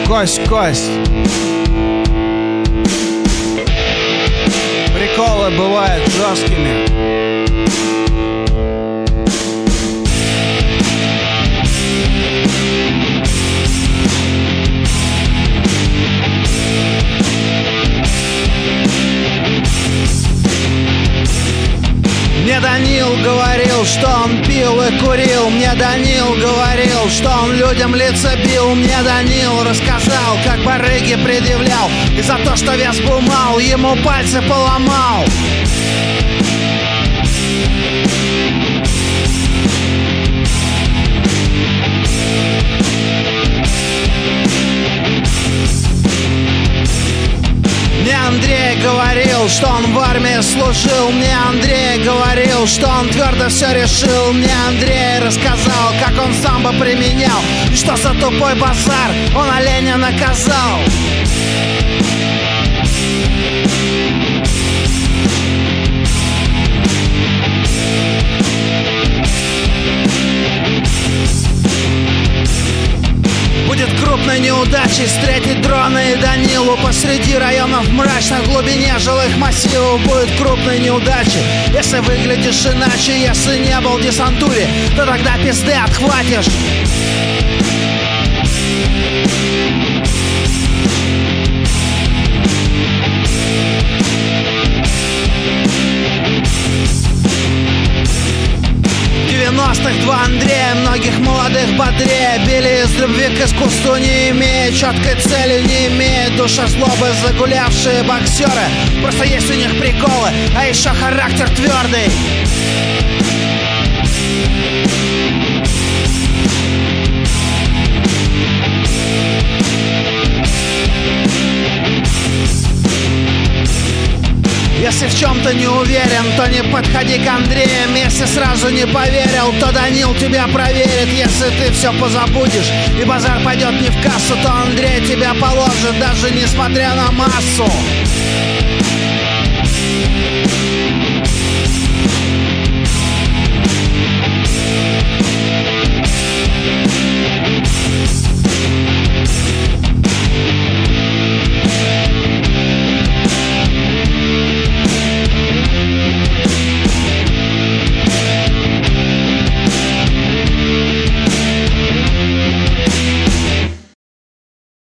кость в кость. Приколы бывают жесткими. Мне Данил говорил, что он пил и курил. Мне Данил говорил, что он людям лица бил. Мне Данил рассказал, как барыги предъявлял, и за то, что вес был мал, ему пальцы поломал. Мне Андрей говорил, что он в армии служил. Мне Андрей говорил, что он твердо все решил. Мне Андрей рассказал, как он самбо применял, и что за тупой базар он оленя наказал. Будет крупной неудачей встретить дрона и Данилу посреди районов мрачной, в глубине жилых массивов. Будет крупной неудачей, если выглядишь иначе. Если не был в десантуре, то тогда пизды отхватишь. В 90-х два Андрея, многих молодых бодрее, били из любви к искусству, не имея четкой цели, не имея души злобы. Загулявшие боксеры, просто есть у них приколы, а еще характер твердый. Если в чем-то не уверен, то не подходи к Андреям. Если сразу не поверил, то Данил тебя проверит. Если ты все позабудешь и базар пойдет не в кассу, то Андрей тебя положит, даже несмотря на массу.